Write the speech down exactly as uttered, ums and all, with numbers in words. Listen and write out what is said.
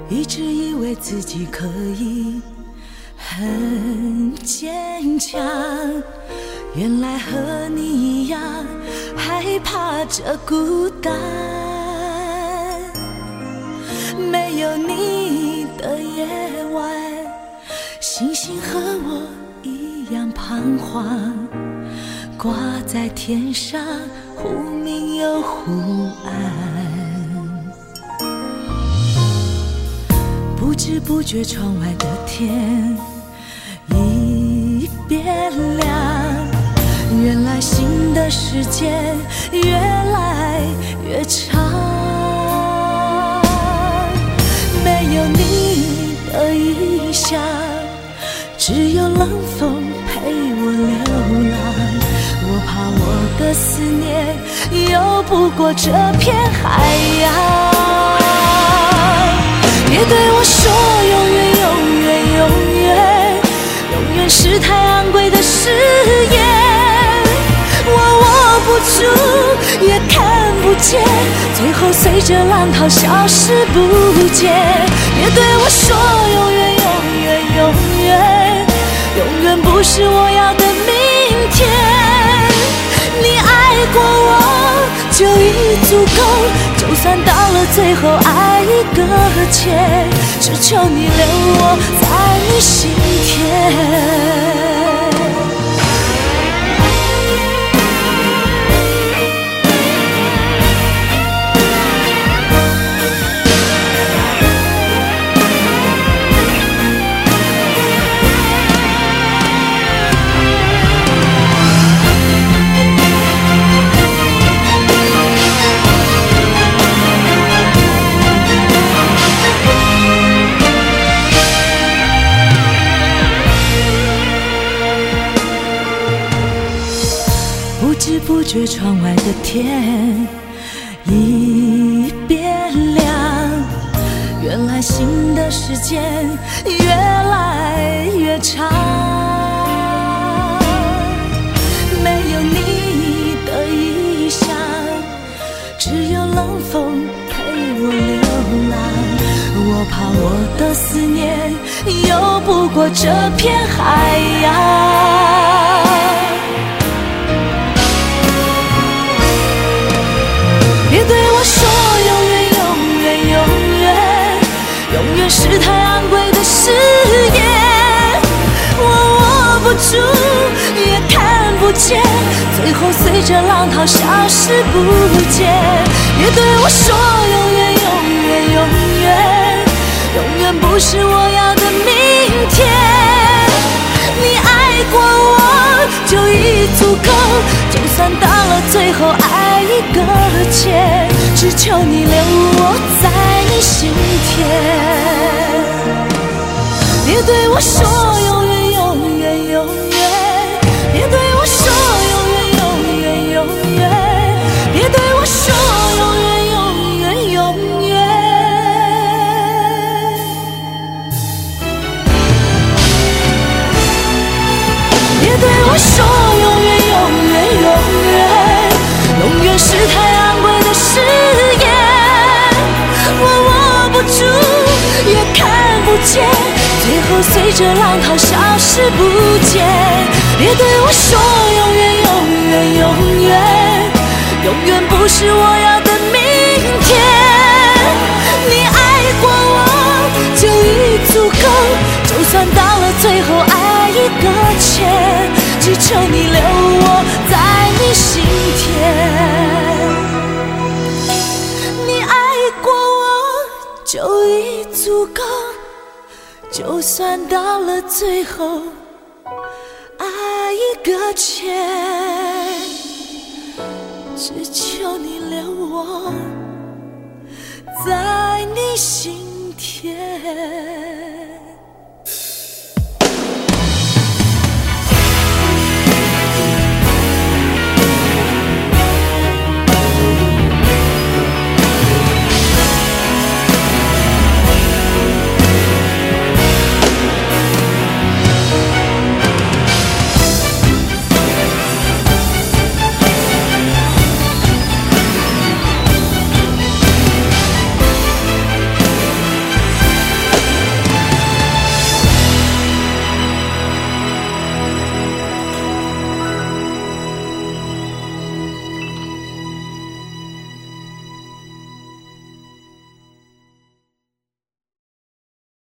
一直以为自己可以很坚强，原来和你一样害怕着孤单。没有你的夜晚，星星和我一样彷徨，挂在天上，忽明又忽暗。不知不觉窗外的天已变亮，原来新的时间越来越长。没有你的异乡，只有冷风陪我流浪。我怕我的思念游不过这片海洋。别对我说永远永远永远，永远是太昂贵的誓言。我握不住也看不见，最后随着浪涛消失不见。别对我说永远永远永远，永远不是我要的明天。你爱过我就已足够，就算到了最后爱已搁浅，只求你留我在你心田。不知不觉窗外的天已变亮，原来新的时间越来越长。没有你的异乡，只有冷风陪我流浪。我怕我的思念游不过这片海洋。别对我说永远永远永远，永远是太昂贵的誓言。我握不住也看不见，最后随着浪涛消失不见。别对我说永远永远永远，永远不是我要的明天。你爱过我就已足够，就算到了最后爱已搁浅，只求你留我在你心田。别对我说永远永远永远，别对我说永远永远永远，别对我说永远永远永远。别对我说永远永远永远，永远是太昂贵的誓言。我握不住也看不见，最后随着浪涛消失不见。别对我说永远永远永远，永远不是我要的明天。你爱过我就已足够，就算到了最后爱已搁浅，只求你留我在你心田。你爱过我就已足够，就算到了最后爱已搁浅，只求你留我在你心田。